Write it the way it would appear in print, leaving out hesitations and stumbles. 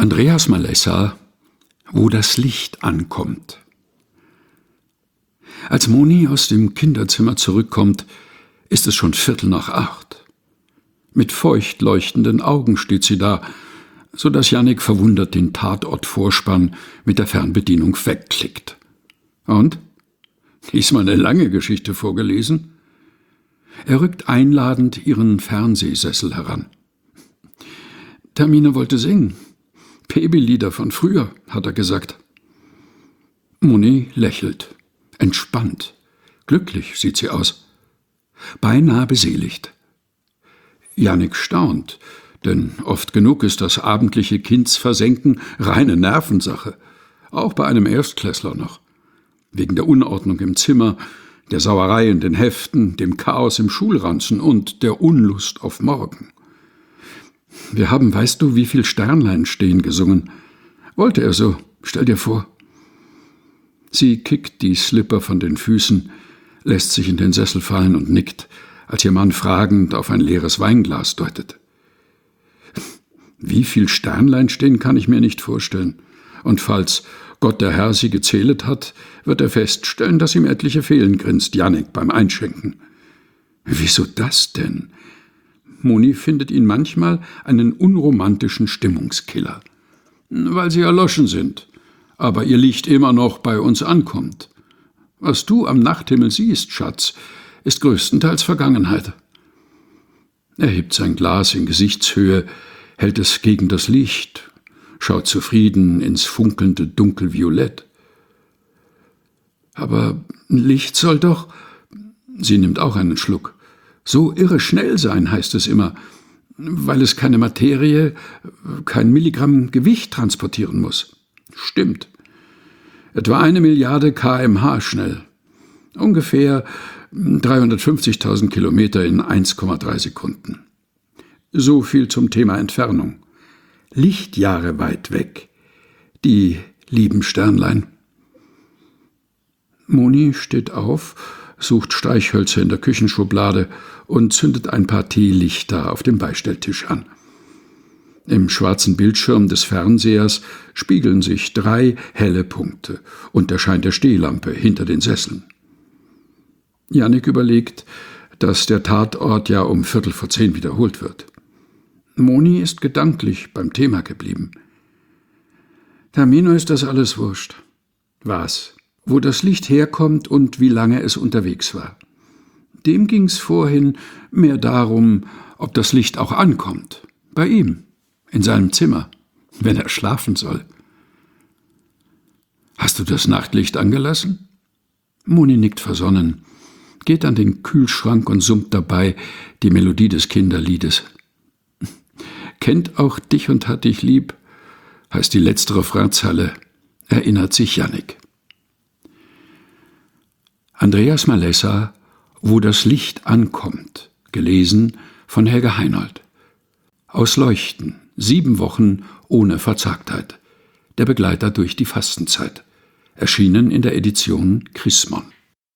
Andreas Malessa, wo das Licht ankommt. Als Moni aus dem Kinderzimmer zurückkommt, ist es schon 7:45. Mit feucht leuchtenden Augen steht sie da, so dass Jannik verwundert den Tatortvorspann mit der Fernbedienung wegklickt. Und? Diesmal eine lange Geschichte vorgelesen? Er rückt einladend ihren Fernsehsessel heran. Termine wollte singen. Babylieder von früher, hat er gesagt. Moni lächelt. Entspannt. Glücklich sieht sie aus. Beinahe beseligt. Jannik staunt, denn oft genug ist das abendliche Kindsversenken reine Nervensache. Auch bei einem Erstklässler noch. Wegen der Unordnung im Zimmer, der Sauerei in den Heften, dem Chaos im Schulranzen und der Unlust auf morgen. Wir haben, weißt du, wie viel Sternlein stehen gesungen. Wollte er so, stell dir vor. Sie kickt die Slipper von den Füßen, lässt sich in den Sessel fallen und nickt, als ihr Mann fragend auf ein leeres Weinglas deutet. Wie viel Sternlein stehen, kann ich mir nicht vorstellen. Und falls Gott der Herr sie gezählet hat, wird er feststellen, dass ihm etliche fehlen, grinst Jannik beim Einschenken. Wieso das denn? Moni findet ihn manchmal einen unromantischen Stimmungskiller. Weil sie erloschen sind, aber ihr Licht immer noch bei uns ankommt. Was du am Nachthimmel siehst, Schatz, ist größtenteils Vergangenheit. Er hebt sein Glas in Gesichtshöhe, hält es gegen das Licht, schaut zufrieden ins funkelnde Dunkelviolett. Aber Licht soll doch, sie nimmt auch einen Schluck, so irre schnell sein, heißt es immer, weil es keine Materie, kein Milligramm Gewicht transportieren muss. Stimmt. Etwa 1 Milliarde km/h schnell. Ungefähr 350.000 Kilometer in 1,3 Sekunden. So viel zum Thema Entfernung. Lichtjahre weit weg. Die lieben Sternlein. Moni steht auf, sucht Streichhölzer in der Küchenschublade und zündet ein paar Teelichter auf dem Beistelltisch an. Im schwarzen Bildschirm des Fernsehers spiegeln sich 3 helle Punkte und der Schein der Stehlampe hinter den Sesseln. Jannik überlegt, dass der Tatort ja um 9:15 wiederholt wird. Moni ist gedanklich beim Thema geblieben. Termino ist das alles wurscht. Was? Wo das Licht herkommt und wie lange es unterwegs war. Dem ging's vorhin mehr darum, ob das Licht auch ankommt. Bei ihm, in seinem Zimmer, wenn er schlafen soll. Hast du das Nachtlicht angelassen? Moni nickt versonnen, geht an den Kühlschrank und summt dabei die Melodie des Kinderliedes. Kennt auch dich und hat dich lieb, heißt die letzte Refrainzeile, erinnert sich Jannik. Andreas Malessa, wo das Licht ankommt, gelesen von Helga Heinold. Aus Leuchten, 7 Wochen ohne Verzagtheit. Der Begleiter durch die Fastenzeit. Erschienen in der Edition Chrismon.